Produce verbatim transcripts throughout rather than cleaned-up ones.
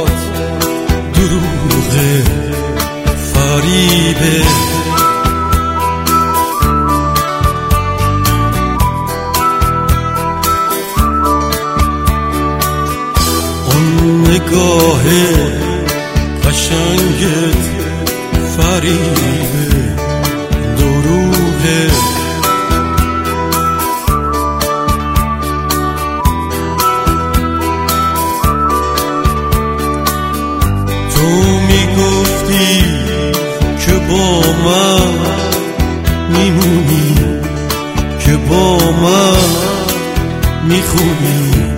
حرفات دروغه، فریبه. اون نگاه قشنگت فریبه، دروغه. تو میگفتی که با من میمونی، که با من میخونی.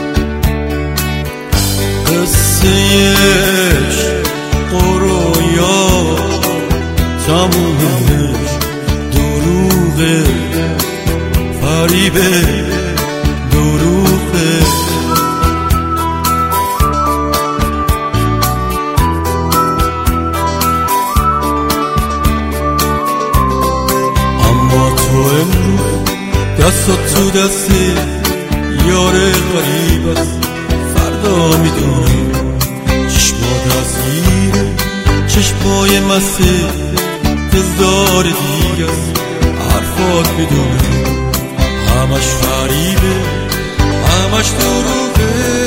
قصه عشق و رویا تمومش دروغه، فریبه، دروغه. اما تو امروز دستت تو دست یار غریب است. فردا میدونی چشمات اسیر چشمای مسته دلدار دیگه است. حرفات میدونی همش فریبه، همش دروغه.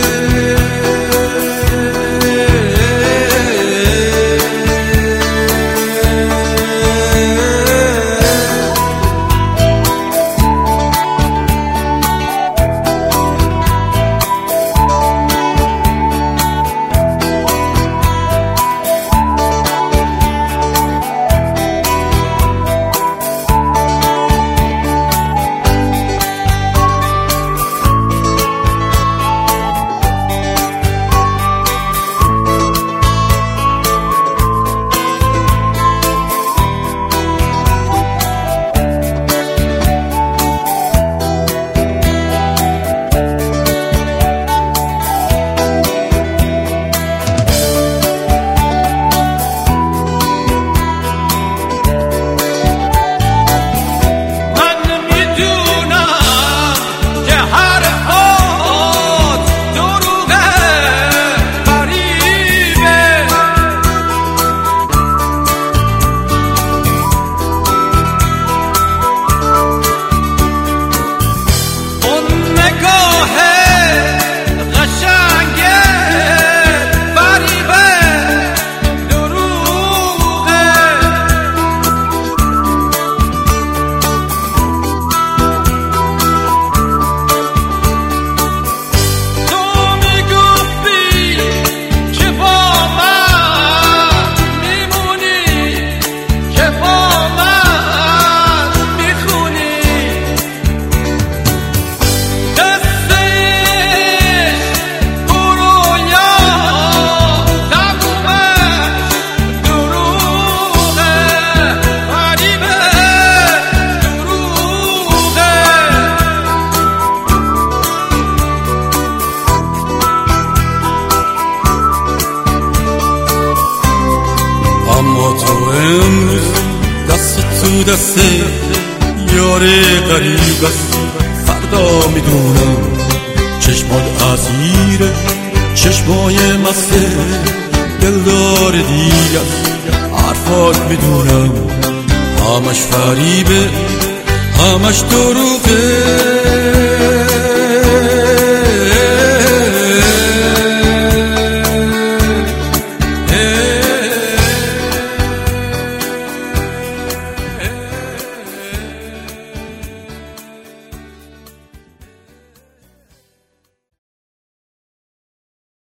اما تو امروز دست تو دست یار غریب است. فردا میدونم چشمات اسیر چشمای مسته دلدار دیگه است. حرفات میدونم همش فریبه، همش دروغه.